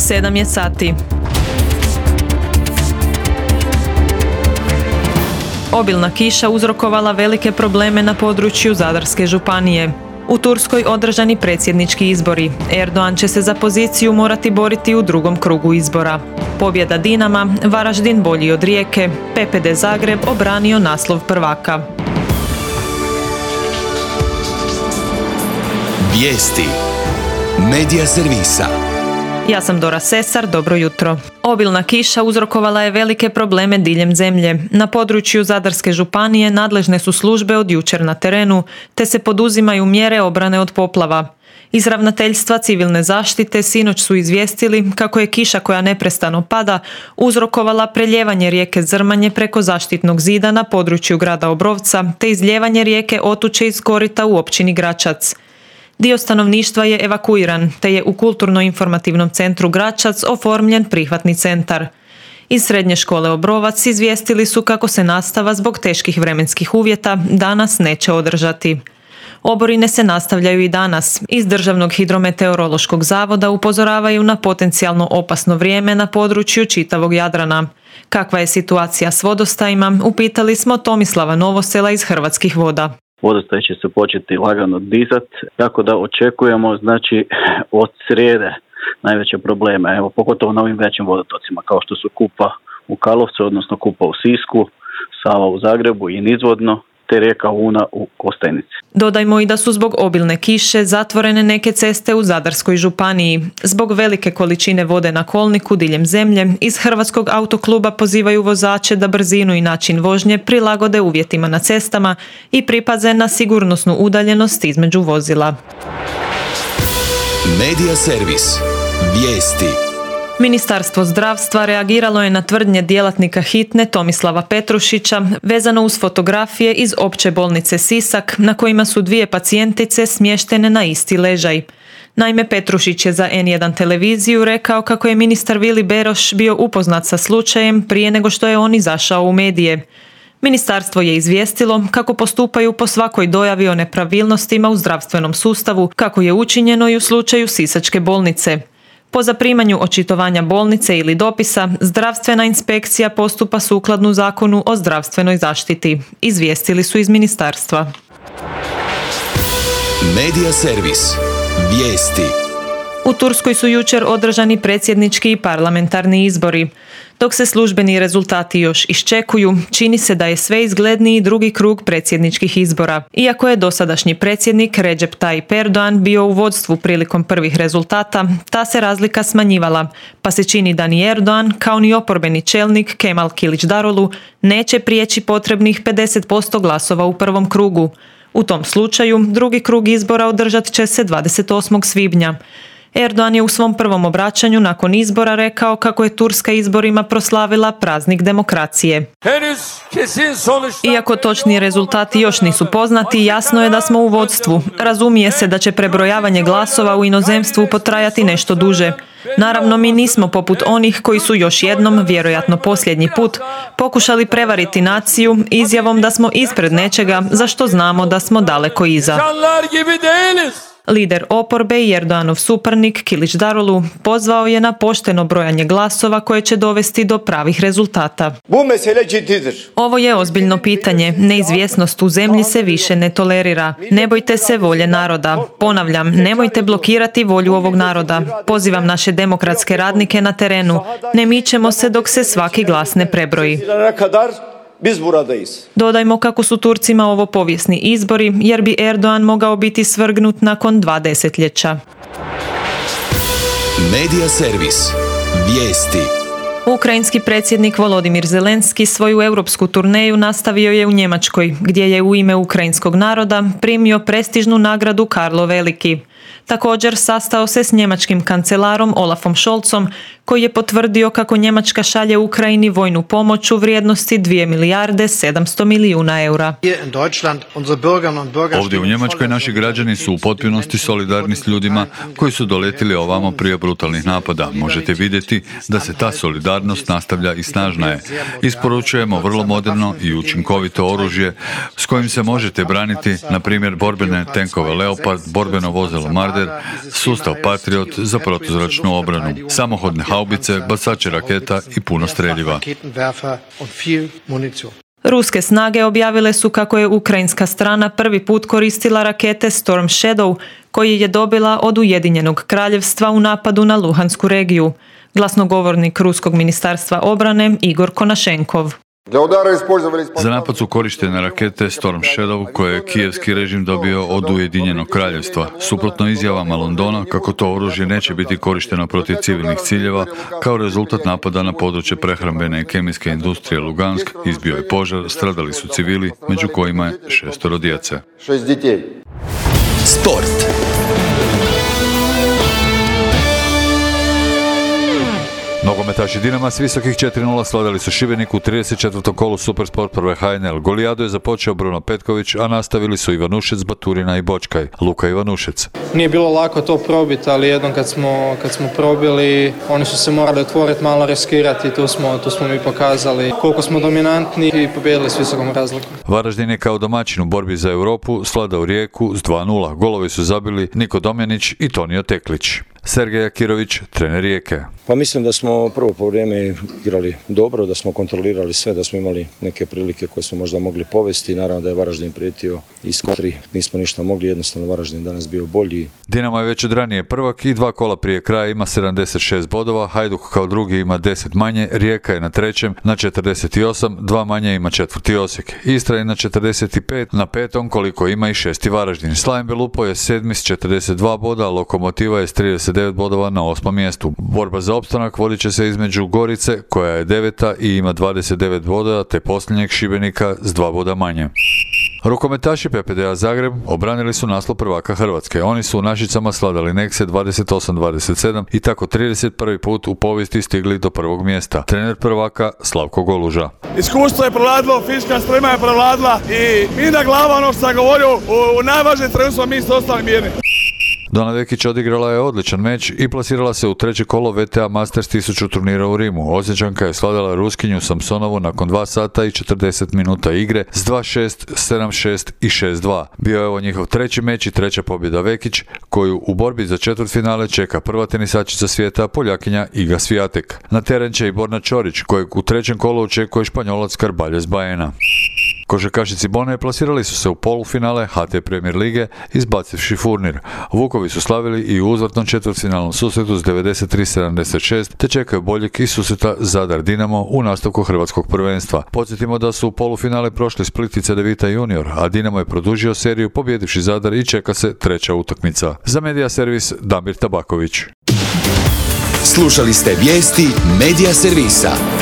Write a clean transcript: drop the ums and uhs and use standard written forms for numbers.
7 je sati. Obilna kiša uzrokovala velike probleme na području Zadarske županije. U Turskoj održani predsjednički izbori. Erdogan će se za poziciju morati boriti u drugom krugu izbora. Pobjeda Dinama, Varaždin bolji od Rijeke, PPD Zagreb obranio naslov prvaka. Vijesti Medija servisa. Ja sam Dora Sesar, dobro jutro. Obilna kiša uzrokovala je velike probleme diljem zemlje. Na području Zadarske županije nadležne su službe od jučer na terenu, te se poduzimaju mjere obrane od poplava. Iz ravnateljstva civilne zaštite sinoć su izvijestili kako je kiša koja neprestano pada uzrokovala preljevanje rijeke Zrmanje preko zaštitnog zida na području grada Obrovca, te izljevanje rijeke Otuče iz korita u općini Gračac. Dio stanovništva je evakuiran, te je u kulturno-informativnom centru Gračac oformljen prihvatni centar. Iz srednje škole Obrovac izvijestili su kako se nastava zbog teških vremenskih uvjeta danas neće održati. Oborine se nastavljaju i danas. Iz Državnog hidrometeorološkog zavoda upozoravaju na potencijalno opasno vrijeme na području čitavog Jadrana. Kakva je situacija s vodostajima, upitali smo Tomislava Novosela iz Hrvatskih voda. Vodostaj će se početi lagano dizati, tako da očekujemo od srijede najveće probleme, pogotovo na ovim većim vodotocima kao što su Kupa u Karlovcu, odnosno Kupa u Sisku, Sava u Zagrebu i nizvodno, te rijeka Una u Kostajnici. Dodajmo i da su zbog obilne kiše zatvorene neke ceste u Zadarskoj županiji. Zbog velike količine vode na kolniku diljem zemlje, iz Hrvatskog autokluba pozivaju vozače da brzinu i način vožnje prilagode uvjetima na cestama i pripaze na sigurnosnu udaljenost između vozila. Medija servis. Vijesti. Ministarstvo zdravstva reagiralo je na tvrdnje djelatnika hitne Tomislava Petrušića vezano uz fotografije iz Opće bolnice Sisak na kojima su 2 pacijentice smještene na isti ležaj. Naime, Petrušić je za N1 televiziju rekao kako je ministar Vili Beroš bio upoznat sa slučajem prije nego što je on izašao u medije. Ministarstvo je izvijestilo kako postupaju po svakoj dojavi o nepravilnostima u zdravstvenom sustavu, kako je učinjeno i u slučaju Sisačke bolnice. Po zaprimanju očitovanja bolnice ili dopisa, zdravstvena inspekcija postupa sukladno Zakonu o zdravstvenoj zaštiti, izvijestili su iz ministarstva. Medija servis. Vijesti. U Turskoj su jučer održani predsjednički i parlamentarni izbori. Dok se službeni rezultati još iščekuju, čini se da je sve izgledniji drugi krug predsjedničkih izbora. Iako je dosadašnji predsjednik Recep Tayyip Erdogan bio u vodstvu prilikom prvih rezultata, ta se razlika smanjivala, pa se čini da ni Erdogan, kao ni oporbeni čelnik Kemal Kılıçdaroğlu neće prijeći potrebnih 50% glasova u prvom krugu. U tom slučaju, drugi krug izbora održat će se 28. svibnja. Erdogan je u svom prvom obraćanju nakon izbora rekao kako je Turska izborima proslavila praznik demokracije. Iako točni rezultati još nisu poznati, jasno je da smo u vodstvu. Razumije se da će prebrojavanje glasova u inozemstvu potrajati nešto duže. Naravno, mi nismo poput onih koji su još jednom, vjerojatno posljednji put, pokušali prevariti naciju izjavom da smo ispred nečega za što znamo da smo daleko iza. Lider oporbe i Erdoganov suparnik Kılıçdaroğlu pozvao je na pošteno brojanje glasova koje će dovesti do pravih rezultata. Ovo je ozbiljno pitanje. Neizvjesnost u zemlji se više ne tolerira. Ne bojte se volje naroda. Ponavljam, nemojte blokirati volju ovog naroda. Pozivam naše demokratske radnike na terenu. Ne mičemo se dok se svaki glas ne prebroji. Dodajmo kako su Turcima ovo povijesni izbori, jer bi Erdogan mogao biti svrgnut nakon 2 desetljeća. Medija servis. Vijesti. Ukrajinski predsjednik Volodimir Zelenski svoju europsku turneju nastavio je u Njemačkoj, gdje je u ime ukrajinskog naroda primio prestižnu nagradu Karlo Veliki. Također sastao se s njemačkim kancelarom Olafom Scholzom, koji je potvrdio kako Njemačka šalje Ukrajini vojnu pomoć u vrijednosti 2 milijarde 700 milijuna eura. Ovdje u Njemačkoj naši građani su u potpunosti solidarni s ljudima koji su doletili ovamo prije brutalnih napada. Možete vidjeti da se ta solidarnost nastavlja i snažna je. Isporučujemo vrlo moderno i učinkovito oružje s kojim se možete braniti, na primjer borbene tenkove Leopard, borbeno vozilo Marder, sustav Patriot za protuzračnu obranu, samohodne haubice, bacače raketa i puno streljiva. Ruske snage objavile su kako je ukrajinska strana prvi put koristila rakete Storm Shadow, koji je dobila od Ujedinjenog kraljevstva u napadu na Luhansku regiju. Glasnogovornik Ruskog ministarstva obrane Igor Konašenkov. Za napad su korištene rakete Storm Shadow koje je kijevski režim dobio od Ujedinjenog kraljevstva. Suprotno izjavama Londona kako to oružje neće biti korišteno protiv civilnih ciljeva, kao rezultat napada na područje prehrambene i kemijske industrije Lugansk izbio je požar, stradali su civili, među kojima je 6 djece. Sport. Nogometaši Dinama s visokih 4:0 slavili su Šibenik u 34. kolu Supersport prve HNL. Golijadu je započeo Bruno Petković, a nastavili su Ivanušec, Baturina i Bočkaj. Luka Ivanušec. Nije bilo lako to probiti, ali jednom kad smo probili, oni su se morali otvoriti, malo riskirati i tu smo mi pokazali koliko smo dominantni i pobijedili s visokom razlikom. Varaždin je kao domaćin u borbi za Europu svladao Rijeku s 2:0. Golovi su zabili Niko Domjanić i Tonio Teklić. Sergej Akirović, trener Rijeke. Pa mislim da smo prvo po vrijeme igrali dobro, da smo kontrolirali sve, da smo imali neke prilike koje smo možda mogli povesti. Naravno da je Varaždin prijetio iz kontri. Nismo ništa mogli, jednostavno Varaždin danas bio bolji. Dinamo je već od ranije prvak i 2 kola prije kraja ima 76 bodova. Hajduk kao drugi ima 10 manje. Rijeka je na trećem na 48, 2 manje ima četvrti Osijek. Istra je na 45, na petom koliko ima i šesti Varaždin. Slaven Belupo je sedmi s 42 boda, Lokomotiva je s 39 bodova na 8. mjestu. Borba za opstanak vodit će se između Gorice, koja je 9. i ima 29 bodova, te posljednjeg Šibenika s 2 boda manje. Rukometaši PPD-a Zagreb obranili su naslov prvaka Hrvatske. Oni su u Našicama sladali Nekse 28-27 i tako 31. put u povijesti stigli do prvog mjesta. Trener prvaka Slavko Goluža. Iskustvo je prevladilo, fizička sprema je prevladila i mi na glava, ono što sam govorio, u najvažnijem trenutku mi ste ostali mirni. Dona Vekić odigrala je odličan meč i plasirala se u treće kolo VTA Masters 1000 turnira u Rimu. Osječanka je slavila Ruskinju Samsonovu nakon 2 sata i 40 minuta igre s 2-6, 7-6 i 6-2. Bio je ovo njihov treći meč i treća pobjeda Vekić, koju u borbi za četvrtfinale čeka prva tenisačica svijeta, Poljakinja Iga Swiatek. Na teren će i Borna Ćorić, kojeg u trećem kolu očekuje Španjolac Carballes Baena. Košarkašici Bone plasirali su se u polufinale HT Premier lige izbacivši Furnir. Vukovi su slavili i u uzvratnom četvrtfinalnom susretu s 93-76 te čekaju boljeg iz susreta Zadar Dinamo u nastavku hrvatskog prvenstva. Podsjetimo da su u polufinale prošli Split i Cedevita Junior, a Dinamo je produžio seriju pobjedivši Zadar i čeka se treća utakmica. Za Media Servis Damir Tabaković. Slušali ste vijesti Media Servisa.